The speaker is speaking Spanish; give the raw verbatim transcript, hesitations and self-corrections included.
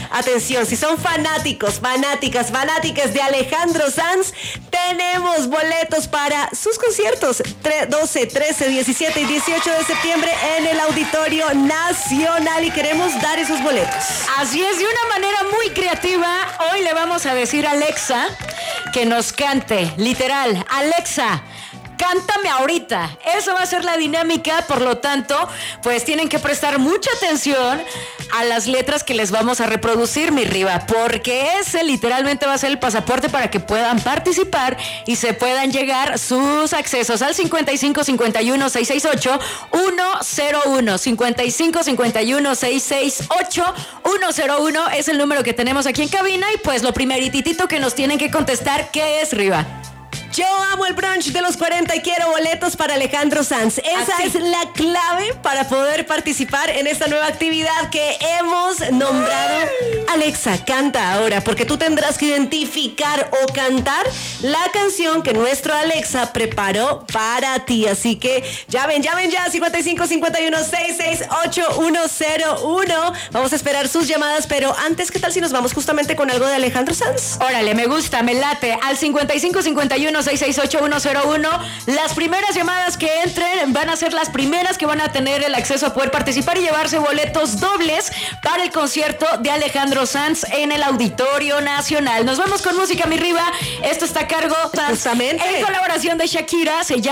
Atención, si son fanáticos, fanáticas, fanáticas de Alejandro Sanz, tenemos boletos para sus conciertos doce, trece, diecisiete y dieciocho de septiembre en el Auditorio Nacional y queremos dar esos boletos. Así es, de una manera muy creativa, hoy le vamos a decir a Alexa que nos cante, literal, Alexa, cántame ahorita. Esa va a ser la dinámica, por lo tanto, pues tienen que prestar mucha atención a las letras que les vamos a reproducir, mi Riva, porque ese literalmente va a ser el pasaporte para que puedan participar y se puedan llegar sus accesos al cincuenta y cinco, cincuenta y uno, seiscientos sesenta y ocho, ciento uno, cincuenta y cinco, cincuenta y uno, seiscientos sesenta y ocho, ciento uno es el número que tenemos aquí en cabina y pues lo primeritito que nos tienen que contestar, ¿qué es, Riva? Yo amo el brunch de los cuarenta y quiero boletos para Alejandro Sanz. Esa Así. es la clave para poder participar en esta nueva actividad que hemos nombrado Alexa, canta ahora, porque tú tendrás que identificar o cantar la canción que nuestro Alexa preparó para ti. Así que llamen, llamen ya, cincuenta y cinco, cincuenta y uno, sesenta y ocho, ciento uno. Vamos a esperar sus llamadas, pero antes, ¿qué tal si nos vamos justamente con algo de Alejandro Sanz? Órale, me gusta, me late. Al cincuenta y cinco, cincuenta y uno, seiscientos sesenta y ocho, ciento uno. Las primeras llamadas que entren van a ser las primeras que van a tener el acceso a poder participar y llevarse boletos dobles para el concierto de Alejandro Sanz en el Auditorio Nacional. Nos vamos con música, mi Riva. Esto está a cargo Justamente en colaboración de Shakira. Se llama